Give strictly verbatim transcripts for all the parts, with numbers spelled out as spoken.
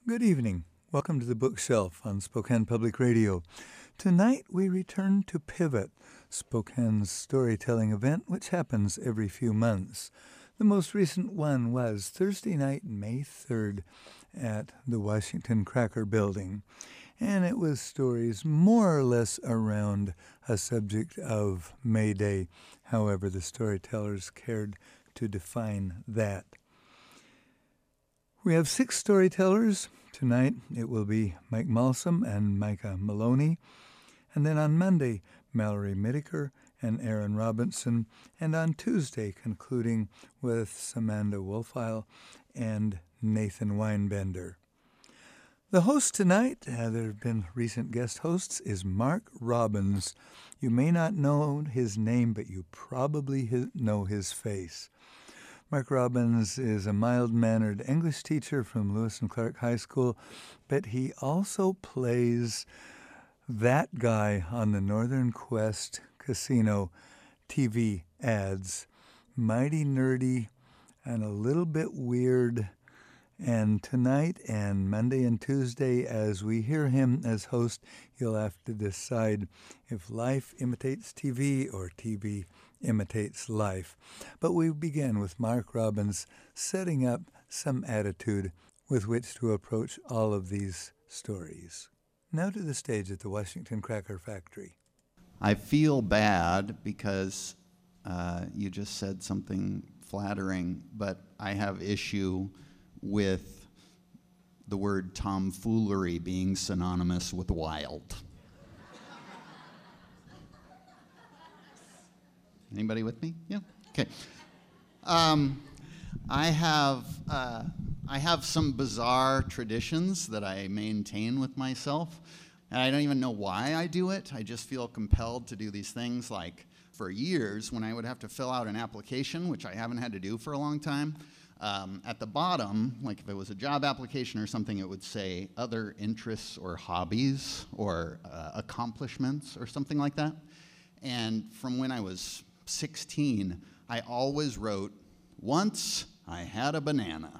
Good evening. Welcome to the Bookshelf on Spokane Public Radio. Tonight we return to Pivot, Spokane's storytelling event, which happens every few months. The most recent one was Thursday night, May third, at the Washington Cracker Building. And it was stories more or less around a subject of May Day. However, the storytellers cared to define that. We have six storytellers. Tonight it will be Mike Malsum and Micah Maloney. And then on Monday, Mallory Middiker and Aaron Robinson. And on Tuesday, concluding with Samantha Wolfile and Nathan Weinbender. The host tonight, uh, there have been recent guest hosts, is Mark Robbins. You may not know his name, but you probably his, know his face. Mark Robbins is a mild-mannered English teacher from Lewis and Clark High School, but he also plays that guy on the Northern Quest Casino T V ads. Mighty nerdy and a little bit weird. And tonight and Monday and Tuesday, as we hear him as host, you'll have to decide if life imitates T V or T V imitates life. But we begin with Mark Robbins setting up some attitude with which to approach all of these stories. Now to the stage at the Washington Cracker Factory. I feel bad because uh, you just said something flattering, but I have issue with the word tomfoolery being synonymous with wild. Anybody with me? Yeah? Okay. Um, I have uh, I have some bizarre traditions that I maintain with myself, and I don't even know why I do it. I just feel compelled to do these things. Like for years, when I would have to fill out an application, which I haven't had to do for a long time, um, at the bottom, like if it was a job application or something, it would say other interests or hobbies or uh, accomplishments or something like that. And from when I was sixteen, I always wrote, once I had a banana.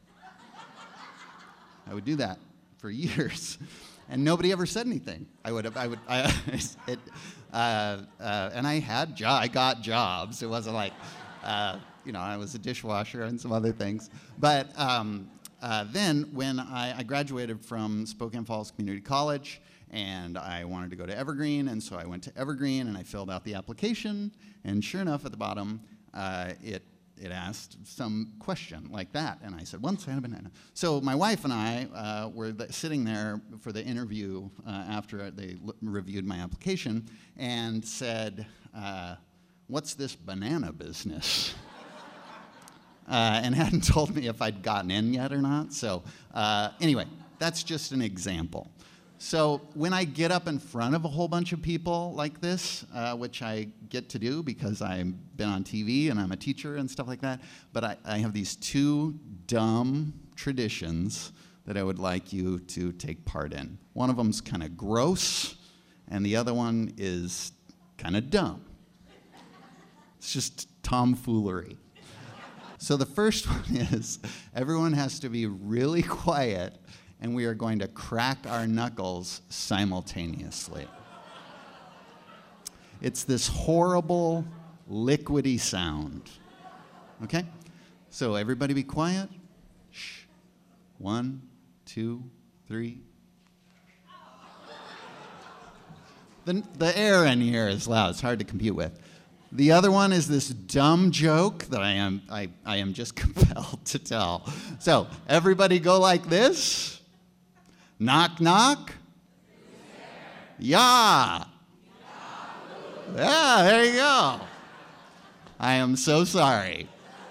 I would do that for years, and nobody ever said anything. I would, I would, I, it, uh, uh, and I had, jo- I got jobs. It wasn't like, uh, you know, I was a dishwasher and some other things. But um, uh, then when I, I graduated from Spokane Falls Community College, and I wanted to go to Evergreen, and so I went to Evergreen and I filled out the application, and sure enough, at the bottom, uh, it it asked some question like that, and I said, once I had a banana. So my wife and I uh, were th- sitting there for the interview uh, after they l- reviewed my application, and said, uh, what's this banana business? uh, and hadn't told me if I'd gotten in yet or not. So uh, anyway, that's just an example. So when I get up in front of a whole bunch of people like this, uh, which I get to do because I've been on T V and I'm a teacher and stuff like that, but I, I have these two dumb traditions that I would like you to take part in. One of them's kind of gross, and the other one is kind of dumb. It's just tomfoolery. So the first one is everyone has to be really quiet, and we are going to crack our knuckles simultaneously. It's this horrible, liquidy sound. Okay? So everybody be quiet. Shh. One, two, three. The, the air in here is loud. It's hard to compute with. The other one is this dumb joke that I am, I, I am just compelled to tell. So everybody go like this. Knock, knock. Yeah. Yeah, there you go. I am so sorry.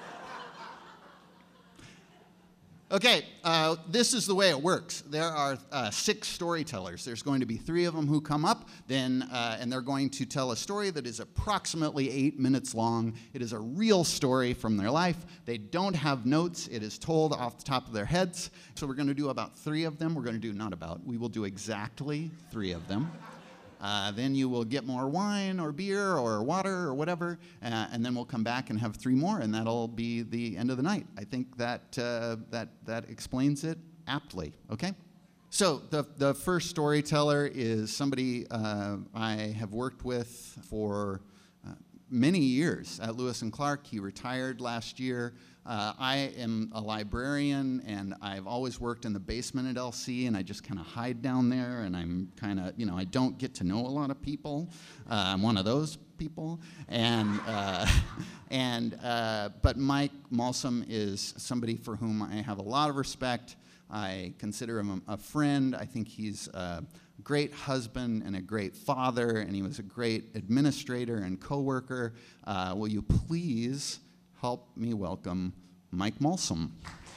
Okay, uh, this is the way it works. There are uh, six storytellers. There's going to be three of them who come up, then, uh, and they're going to tell a story that is approximately eight minutes long. It is a real story from their life. They don't have notes. It is told off the top of their heads. So we're going to do about three of them. We're going to do not about. We will do exactly three of them. Uh, then you will get more wine or beer or water or whatever, uh, and then we'll come back and have three more, and that'll be the end of the night. I think that uh, that that explains it aptly, okay? So the, the first storyteller is somebody uh, I have worked with for uh, many years at Lewis and Clark. He retired last year. Uh, I am a librarian, and I've always worked in the basement at L C, and I just kind of hide down there, and I'm kind of, you know, I don't get to know a lot of people. Uh, I'm one of those people. And, uh, and uh, but Mike Malsom is somebody for whom I have a lot of respect. I consider him a friend. I think he's a great husband and a great father, and he was a great administrator and coworker. Uh, will you please help me welcome Mike Malsom?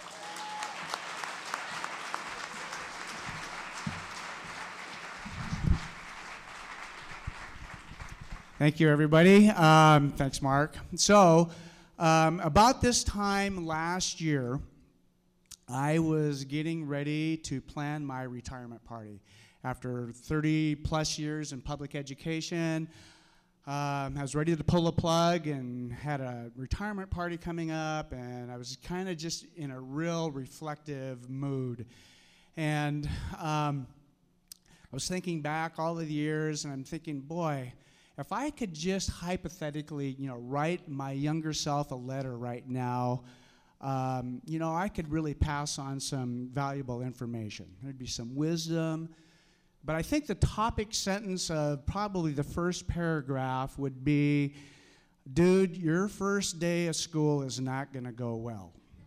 Thank you, everybody. Um, thanks, Mark. So, um, about this time last year, I was getting ready to plan my retirement party. After thirty plus years in public education, um, I was ready to pull a plug and had a retirement party coming up, and I was kind of just in a real reflective mood. And um, I was thinking back all of the years, and I'm thinking, boy, if I could just hypothetically, you know, write my younger self a letter right now, Um, you know, I could really pass on some valuable information. There'd be some wisdom. But I think the topic sentence of probably the first paragraph would be, dude, your first day of school is not going to go well.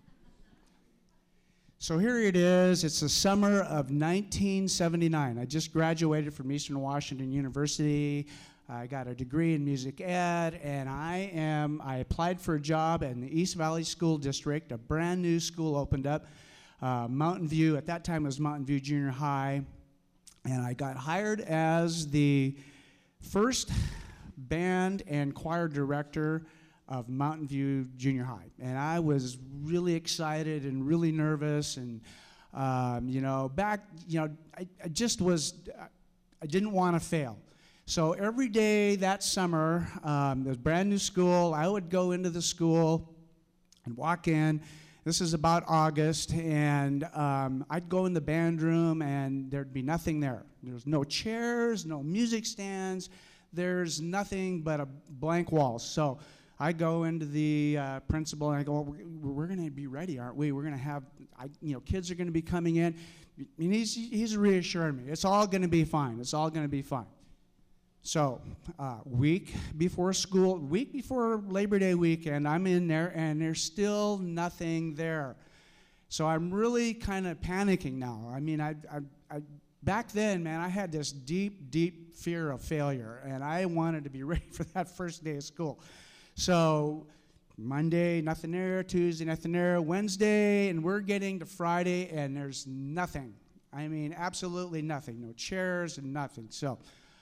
So here it is. It's the summer of nineteen seventy-nine. I just graduated from Eastern Washington University. I got a degree in music ed, and I am, I applied for a job in the East Valley School District. A brand new school opened up, uh, Mountain View. At that time it was Mountain View Junior High. And I got hired as the first band and choir director of Mountain View Junior High. And I was really excited and really nervous. And, um, you know, back, you know, I, I just was, I didn't want to fail. So every day that summer, um, it was a brand new school. I would go into the school and walk in. This is about August, and um, I'd go in the band room, and there'd be nothing there. There's no chairs, no music stands. There's nothing but a blank wall. So I go into the uh, principal, and I go, well, we're, we're going to be ready, aren't we? We're going to have, I, you know, kids are going to be coming in. And he's, he's reassuring me. It's all going to be fine. It's all going to be fine. So, uh, week before school, week before Labor Day weekend, I'm in there, and there's still nothing there. So I'm really kind of panicking now. I mean, I, I, I, back then, man, I had this deep, deep fear of failure, and I wanted to be ready for that first day of school. So Monday, nothing there. Tuesday, nothing there. Wednesday, and we're getting to Friday, and there's nothing. I mean, absolutely nothing. No chairs and nothing. So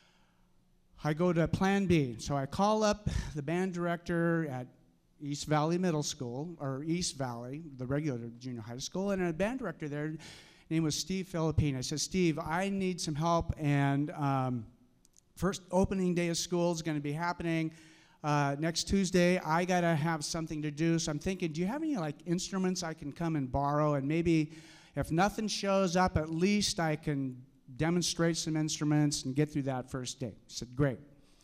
I go to plan B. So I call up the band director at East Valley Middle School, or East Valley, the regular junior high school, and a band director there, his name was Steve Philippine. I said, Steve, I need some help, and um, first opening day of school is going to be happening uh, next Tuesday. I got to have something to do, so I'm thinking, do you have any like instruments I can come and borrow, and maybe if nothing shows up, at least I can demonstrate some instruments and get through that first day. I said, great.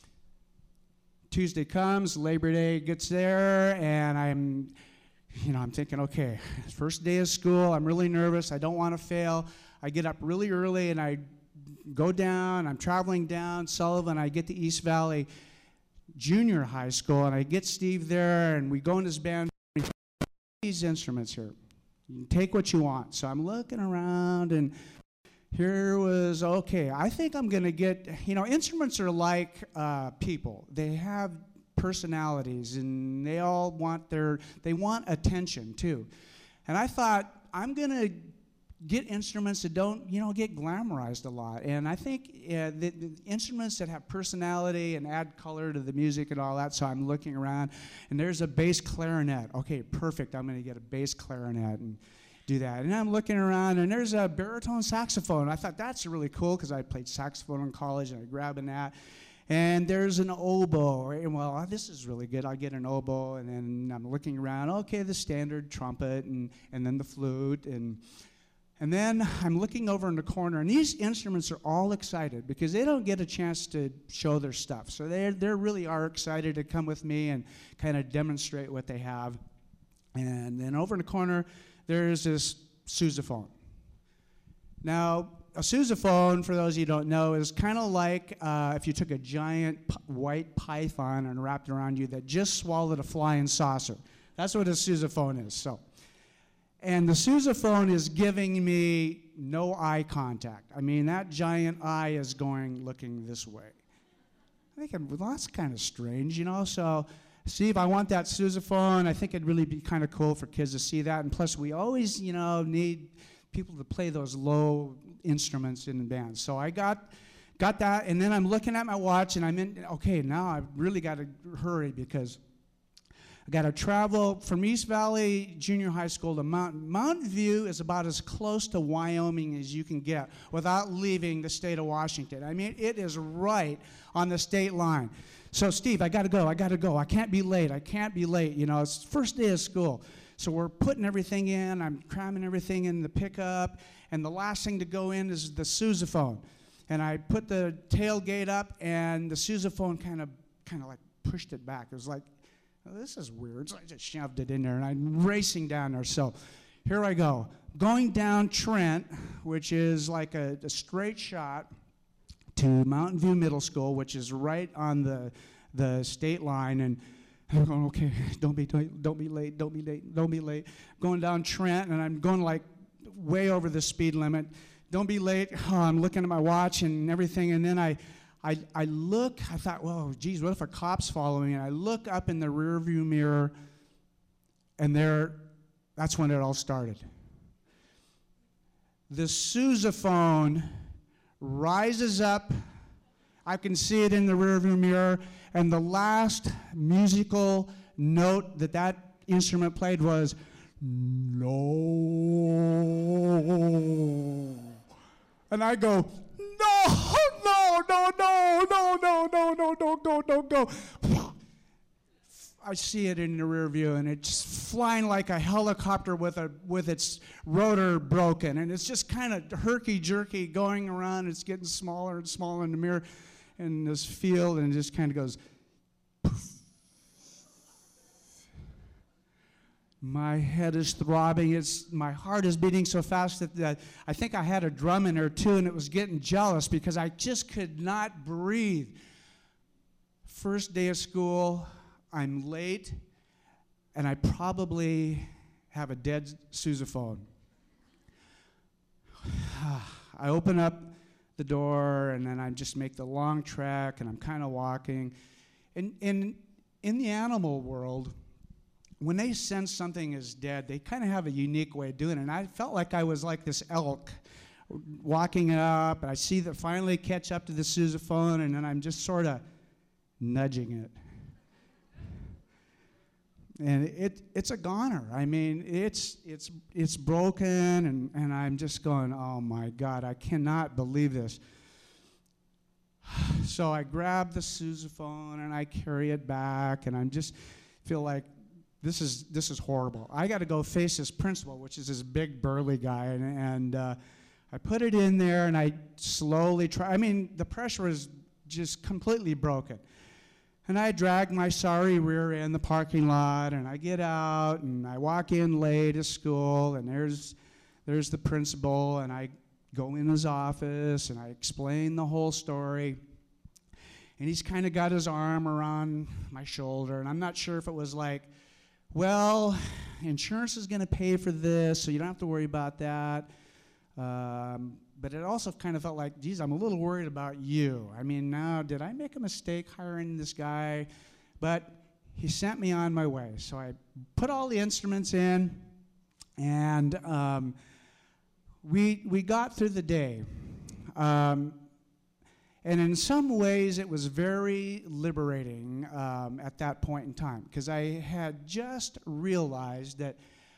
Tuesday comes, Labor Day gets there, and I'm, you know, I'm thinking, okay, first day of school, I'm really nervous, I don't want to fail. I get up really early, and I go down, I'm traveling down Sullivan, I get to East Valley Junior High School, and I get Steve there, and we go in this band, these instruments here. You can take what you want. So I'm looking around, and here was, okay, I think I'm going to get, you know, instruments are like uh, people. They have personalities, and they all want their, they want attention, too. And I thought, I'm going to get instruments that don't, you know, get glamorized a lot. And I think uh, the, the instruments that have personality and add color to the music and all that, so I'm looking around, and there's a bass clarinet. Okay, perfect, I'm going to get a bass clarinet and do that. And I'm looking around, and there's a baritone saxophone. I thought that's really cool because I played saxophone in college, and I grabbed that. And there's an oboe. And well, this is really good. I'll get an oboe, and then I'm looking around. Okay, the standard trumpet, and and then the flute, and And then I'm looking over in the corner, and these instruments are all excited because they don't get a chance to show their stuff. So they they really are excited to come with me and kind of demonstrate what they have. And then over in the corner, there's this sousaphone. Now, a sousaphone, for those of you who don't know, is kind of like uh, if you took a giant p- white python and wrapped it around you that just swallowed a flying saucer. That's what a sousaphone is. So. And the sousaphone is giving me no eye contact. I mean, that giant eye is going, looking this way. I think, I'm, well, that's kind of strange, you know? So, Steve, I want that sousaphone. I think it'd really be kind of cool for kids to see that. And plus, we always, you know, need people to play those low instruments in the band. So I got got that, and then I'm looking at my watch, and I'm in, okay, now I've really got to hurry because I got to travel from East Valley Junior High School to Mountain. Mountain View is about as close to Wyoming as you can get without leaving the state of Washington. I mean, it is right on the state line. So, Steve, I got to go. I got to go. I can't be late. I can't be late. You know, it's the first day of school. So we're putting everything in. I'm cramming everything in the pickup. And the last thing to go in is the sousaphone. And I put the tailgate up, and the sousaphone kind of kind of like pushed it back. It was like, oh, this is weird. So I just shoved it in there, and I'm racing down there. So here I go. Going down Trent, which is like a, a straight shot to Mountain View Middle School, which is right on the the state line. And I'm going, okay, don't be don't be late, don't be late, don't be late. Going down Trent, and I'm going like way over the speed limit. Don't be late. Oh, I'm looking at my watch and everything, and then I, I, I look. I thought, well, geez, what if a cop's following me? And I look up in the rearview mirror, and there, that's when it all started. The sousaphone rises up. I can see it in the rearview mirror, and the last musical note that that instrument played was no. And I go, no, no, no, no, no, no, no, no, don't go, don't go. I see it in the rear view, and it's flying like a helicopter with a with its rotor broken, and it's just kind of herky-jerky going around. It's getting smaller and smaller in the mirror in this field, and it just kind of goes poof. My head is throbbing. It's, my heart is beating so fast that the, I think I had a drum in there too, and it was getting jealous because I just could not breathe. First day of school, I'm late, and I probably have a dead sousaphone. I open up the door, and then I just make the long trek, and I'm kind of walking. And in, in the animal world, when they sense something is dead, they kind of have a unique way of doing it. And I felt like I was like this elk walking up, and I see that finally catch up to the sousaphone, and then I'm just sort of nudging it. And it it's a goner. I mean, it's it's it's broken, and, and I'm just going, oh my God, I cannot believe this. So I grab the sousaphone and I carry it back, and I'm just feel like this is this is horrible. I got to go face this principal, which is this big burly guy, and, and uh, I put it in there, and I slowly try. I mean, the pressure is just completely broken. And I drag my sorry rear in the parking lot, and I get out, and I walk in late to school, and there's there's the principal, and I go in his office, and I explain the whole story. And he's kind of got his arm around my shoulder, and I'm not sure if it was like, well, insurance is going to pay for this, so you don't have to worry about that. Um, But it also kind of felt like, geez, I'm a little worried about you. I mean, now, did I make a mistake hiring this guy? But he sent me on my way. So I put all the instruments in, and um, we we got through the day. Um, and in some ways, it was very liberating um, at that point in time, because I had just realized that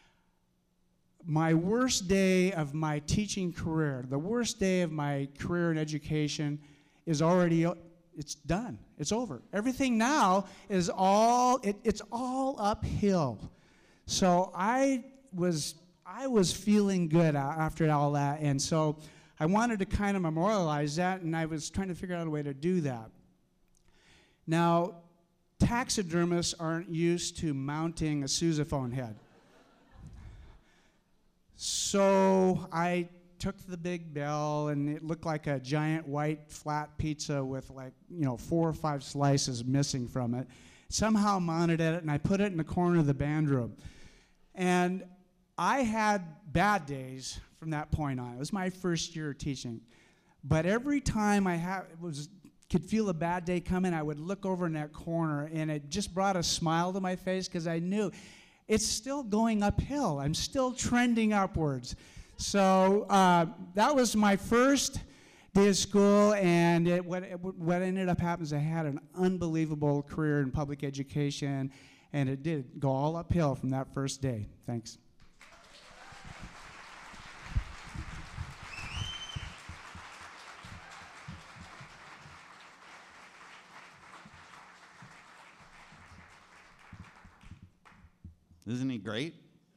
my worst day of my teaching career, the worst day of my career in education is already, it's done. It's over. Everything now is all, it, it's all uphill. So I was, I was feeling good after all that, and so I wanted to kind of memorialize that, and I was trying to figure out a way to do that. Now, taxidermists aren't used to mounting a sousaphone head. So I took the big bell, and it looked like a giant white flat pizza with like, you know, four or five slices missing from it. Somehow mounted it, and I put it in the corner of the band room. And I had bad days from that point on. It was my first year teaching. But every time I ha- was could feel a bad day coming, I would look over in that corner, and it just brought a smile to my face because I knew it's still going uphill. I'm still trending upwards. So uh, that was my first day of school, and it, what, it, what ended up happening is I had an unbelievable career in public education, and it did go all uphill from that first day. Thanks. Isn't he great?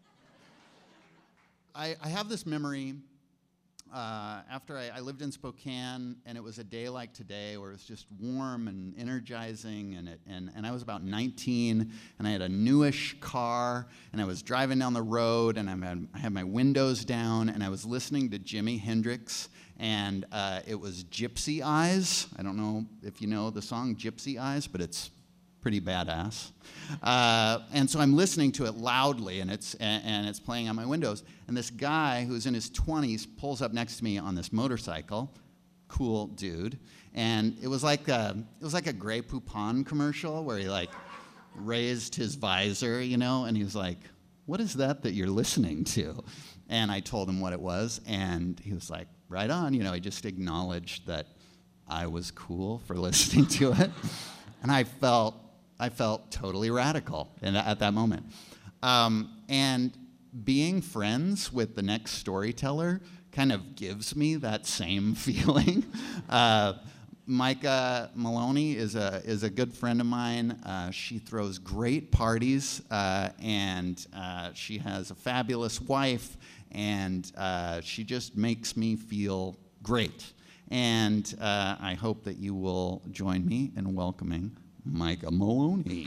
I, I have this memory uh, after I, I lived in Spokane, and it was a day like today where it was just warm and energizing, and, it, and, and I was about nineteen, and I had a newish car, and I was driving down the road, and I had, I had my windows down, and I was listening to Jimi Hendrix, and uh, it was Gypsy Eyes. I don't know if you know the song Gypsy Eyes, but it's pretty badass. Uh, and so I'm listening to it loudly, and it's and, and it's playing on my windows. And this guy who's in his twenties pulls up next to me on this motorcycle, cool dude. And it was like a, it was like a Grey Poupon commercial where he like raised his visor, you know, and he was like, "What is that that you're listening to?" And I told him what it was, and he was like, "Right on," you know. He just acknowledged that I was cool for listening to it, and I felt. I felt totally radical in, at that moment. Um, and being friends with the next storyteller kind of gives me that same feeling. uh, Micah Maloney is a, is a good friend of mine. Uh, she throws great parties, uh, and uh, she has a fabulous wife, and uh, she just makes me feel great. And uh, I hope that you will join me in welcoming Micah Maloney.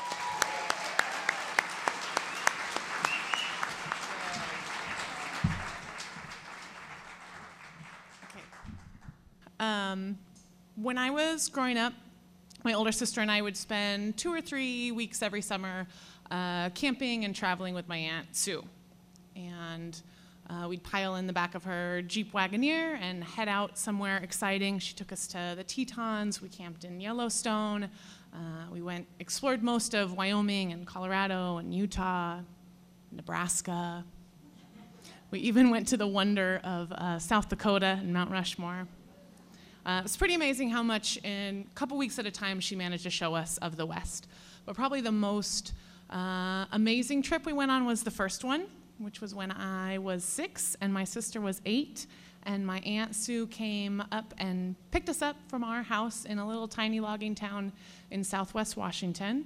Okay. Um, when I was growing up, my older sister and I would spend two or three weeks every summer uh, camping and traveling with my Aunt Sue. And uh, we'd pile in the back of her Jeep Wagoneer and head out somewhere exciting. She took us to the Tetons. We camped in Yellowstone. Uh, we went, explored most of Wyoming and Colorado and Utah, Nebraska. We even went to the wonder of uh, South Dakota and Mount Rushmore. Uh, it was pretty amazing how much in a couple weeks at a time she managed to show us of the West. But probably the most uh, amazing trip we went on was the first one, which was when I was six and my sister was eight. And my Aunt Sue came up and picked us up from our house in a little tiny logging town in southwest Washington.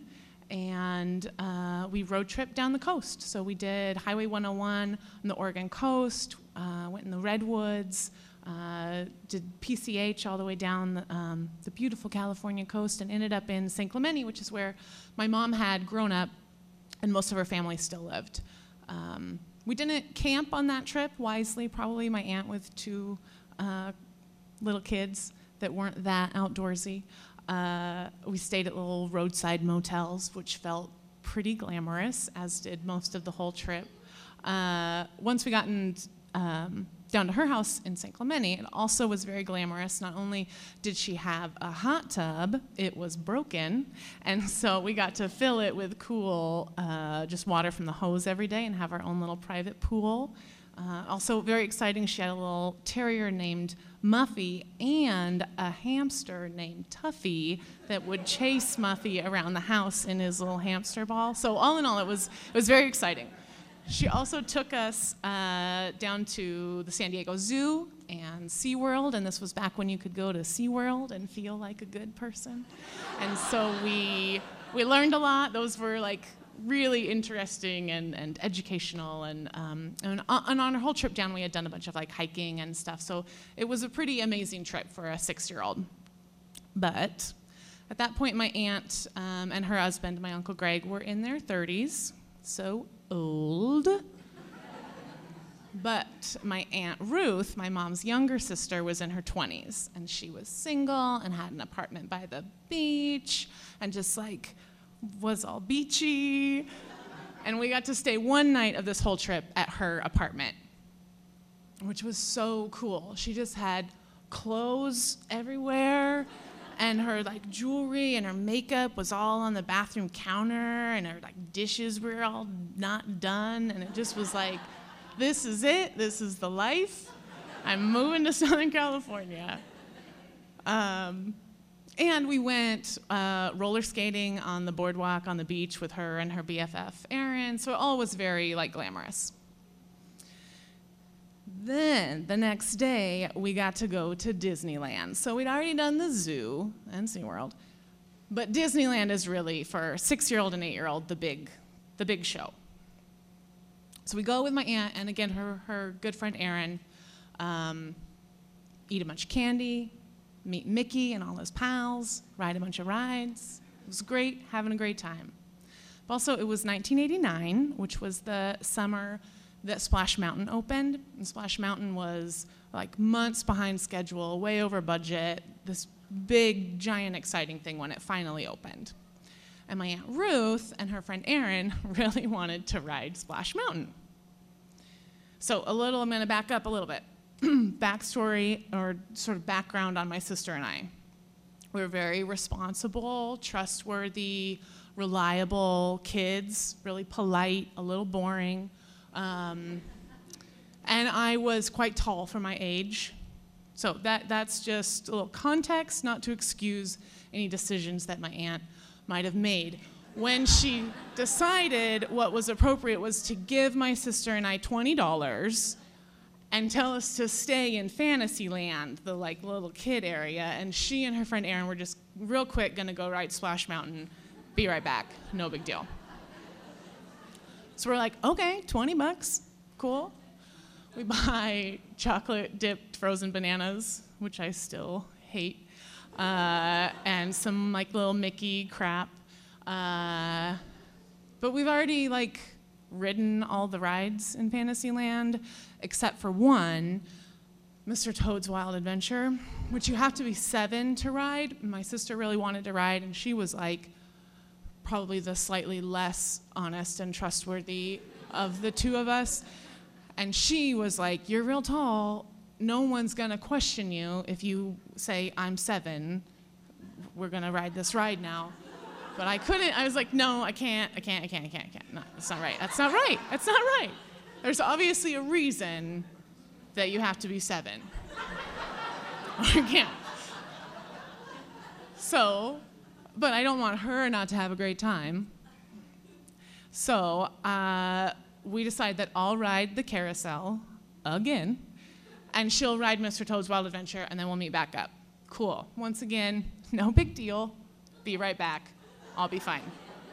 And uh, we road tripped down the coast. So we did Highway one oh one on the Oregon coast, uh, went in the redwoods, uh, did P C H all the way down the, um, the beautiful California coast, and ended up in San Clemente, which is where my mom had grown up and most of her family still lived. Um, We didn't camp on that trip, wisely, probably my aunt with two uh, little kids that weren't that outdoorsy. Uh, we stayed at little roadside motels, which felt pretty glamorous, as did most of the whole trip. Uh, once we got in, um, down to her house in San Clemente, it also was very glamorous. Not only did she have a hot tub, it was broken, and so we got to fill it with cool, uh, just water from the hose every day and have our own little private pool. Uh, also very exciting, she had a little terrier named Muffy and a hamster named Tuffy that would chase Muffy around the house in his little hamster ball. So all in all, it was, it was very exciting. She also took us uh, down to the San Diego Zoo and SeaWorld, and this was back when you could go to SeaWorld and feel like a good person. And so we we learned a lot. Those were like really interesting and, and educational. And, um, and, on, and on our whole trip down, we had done a bunch of like hiking and stuff. So it was a pretty amazing trip for a six-year-old. But at that point, my aunt um, and her husband, my Uncle Greg, were in their thirties, so old. But my Aunt Ruth, my mom's younger sister, was in her twenties, and she was single and had an apartment by the beach and just like was all beachy. And we got to stay one night of this whole trip at her apartment, which was so cool. She just had clothes everywhere, and her like jewelry and her makeup was all on the bathroom counter, and her like dishes were all not done, and it just was like, this is it, this is the life. I'm moving to Southern California. Um, and we went uh, roller skating on the boardwalk on the beach with her and her B F F, Erin, so it all was very like glamorous. Then, the next day, we got to go to Disneyland. So we'd already done the zoo and SeaWorld, but Disneyland is really, for six-year-old and eight-year-old, the big, the big show. So we go with my aunt and, again, her, her good friend Erin, um, eat a bunch of candy, meet Mickey and all his pals, ride a bunch of rides. It was great, having a great time. But also, it was nineteen eighty-nine, which was the summer that Splash Mountain opened. And Splash Mountain was like months behind schedule, way over budget, this big, giant, exciting thing when it finally opened. And my Aunt Ruth and her friend Erin really wanted to ride Splash Mountain. So a little, I'm gonna back up a little bit. Backstory or sort of background on my sister and I. We were very responsible, trustworthy, reliable kids, really polite, a little boring. Um, and I was quite tall for my age. So that, that's just a little context, not to excuse any decisions that my aunt might have made. When she decided what was appropriate was to give my sister and I twenty dollars and tell us to stay in Fantasyland, the like little kid area, and she and her friend Erin were just real quick gonna go ride Splash Mountain, be right back, no big deal. So we're like, okay, twenty bucks, cool. We buy chocolate dipped frozen bananas, which I still hate, uh, and some like little Mickey crap. Uh, but we've already like ridden all the rides in Fantasyland, except for one, Mister Toad's Wild Adventure, which you have to be seven to ride. My sister really wanted to ride, and she was like, probably the slightly less honest and trustworthy of the two of us. And she was like, you're real tall. No one's gonna question you if you say, I'm seven. We're gonna ride this ride now. But I couldn't, I was like, no, I can't, I can't, I can't, I can't, I can't. No, that's not right, that's not right, that's not right. There's obviously a reason that you have to be seven. Or you can't. So, but I don't want her not to have a great time. So uh, we decide that I'll ride the carousel again, and she'll ride Mister Toad's Wild Adventure, and then we'll meet back up. Cool. Once again, no big deal. Be right back. I'll be fine.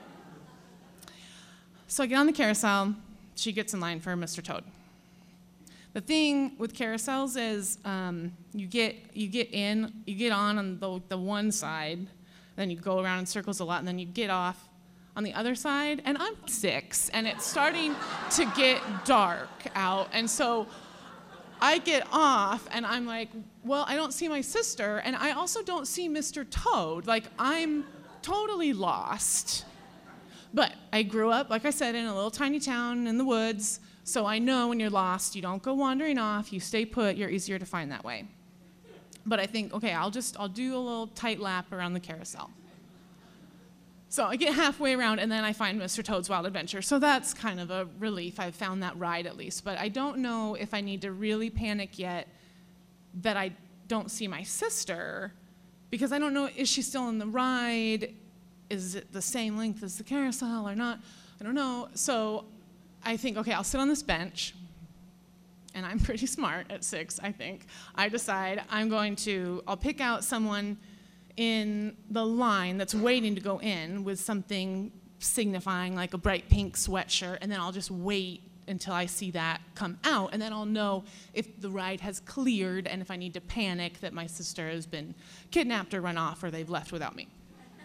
So I get on the carousel. She gets in line for Mister Toad. The thing with carousels is um, you get you get in, you get on on the, the one side, then you go around in circles a lot, and then you get off on the other side. And I'm six, and it's starting to get dark out. And so I get off, and I'm like, well, I don't see my sister, and I also don't see Mister Toad. Like, I'm totally lost. But I grew up, like I said, in a little tiny town in the woods, so I know when you're lost, you don't go wandering off, you stay put, you're easier to find that way. But I think, okay, I'll just, I'll do a little tight lap around the carousel. So I get halfway around, and then I find Mister Toad's Wild Adventure. So that's kind of a relief. I've found that ride at least. But I don't know if I need to really panic yet that I don't see my sister, because I don't know, is she still in the ride? Is it the same length as the carousel or not? I don't know. So I think, okay, I'll sit on this bench. And I'm pretty smart at six, I think. I decide I'm going to, I'll pick out someone in the line that's waiting to go in with something signifying like a bright pink sweatshirt, and then I'll just wait until I see that come out, and then I'll know if the ride has cleared and if I need to panic that my sister has been kidnapped or run off or they've left without me.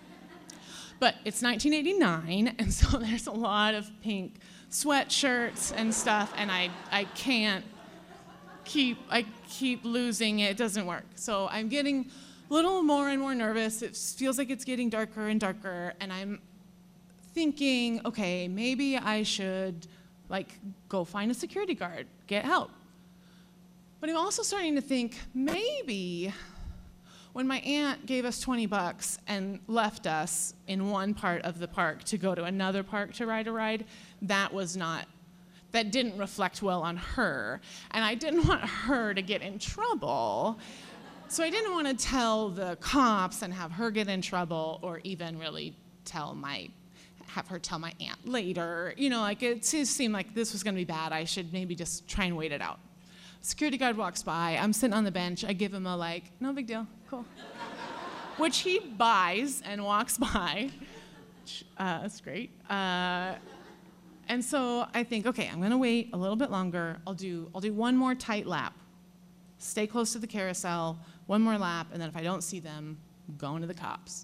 But it's nineteen eighty-nine, and so there's a lot of pink sweatshirts and stuff, and I, I can't keep, I keep losing it. It doesn't work. So I'm getting a little more and more nervous. It feels like it's getting darker and darker, and I'm thinking, okay, maybe I should like go find a security guard, get help. But I'm also starting to think maybe when my aunt gave us twenty bucks and left us in one part of the park to go to another park to ride a ride, that was not, that didn't reflect well on her. And I didn't want her to get in trouble. So I didn't want to tell the cops and have her get in trouble, or even really tell my have her tell my aunt later. You know, like it just seemed like this was gonna be bad. I should maybe just try and wait it out. Security guard walks by, I'm sitting on the bench, I give him a like, no big deal, cool. Which he buys and walks by. Uh, that's great. Uh, and so I think, okay, I'm gonna wait a little bit longer. I'll do, I'll do one more tight lap. Stay close to the carousel, one more lap, and then if I don't see them, I'm going to the cops.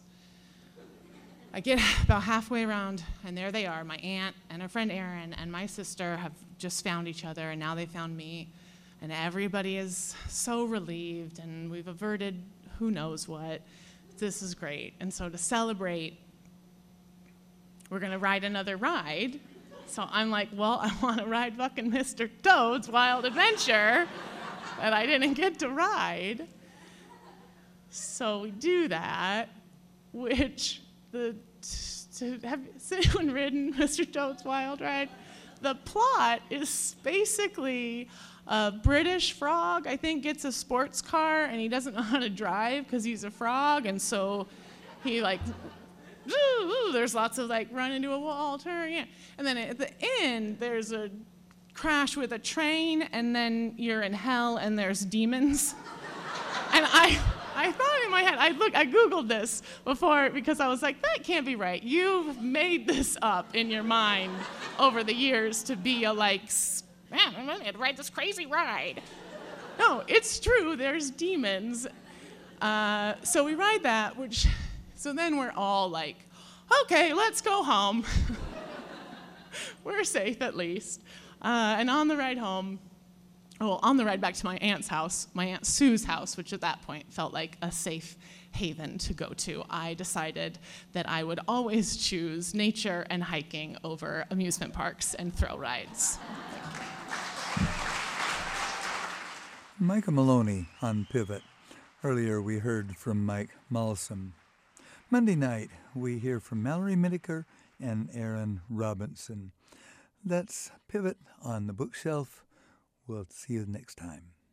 I get about halfway around, and there they are. My aunt and her friend Erin and my sister have just found each other, and now they found me. And everybody is so relieved, and we've averted who knows what. This is great. And so to celebrate, we're gonna ride another ride. So I'm like, well, I wanna ride fucking Mister Toad's Wild Adventure that I didn't get to ride. So we do that, which the, to have, has anyone ridden Mister Toad's Wild Ride? The plot is basically a British frog, I think, gets a sports car and he doesn't know how to drive because he's a frog, and so he like, ooh, ooh, there's lots of like run into a wall, turn, yeah. And then at the end, there's a crash with a train, and then you're in hell and there's demons. And I, I thought in my head, I look, I Googled this before because I was like, that can't be right. You've made this up in your mind over the years to be a like, man, I'm gonna ride this crazy ride. No, it's true, there's demons. Uh, so we ride that, which, so then we're all like, okay, let's go home. We're safe at least. Uh, and on the ride home, well, on the ride back to my aunt's house, my Aunt Sue's house, which at that point felt like a safe haven to go to, I decided that I would always choose nature and hiking over amusement parks and thrill rides. Micah Maloney on Pivot. Earlier we heard from Mike Malsom. Monday night we hear from Mallory Middiker and Aaron Robinson. That's Pivot on the Bookshelf. We'll see you next time.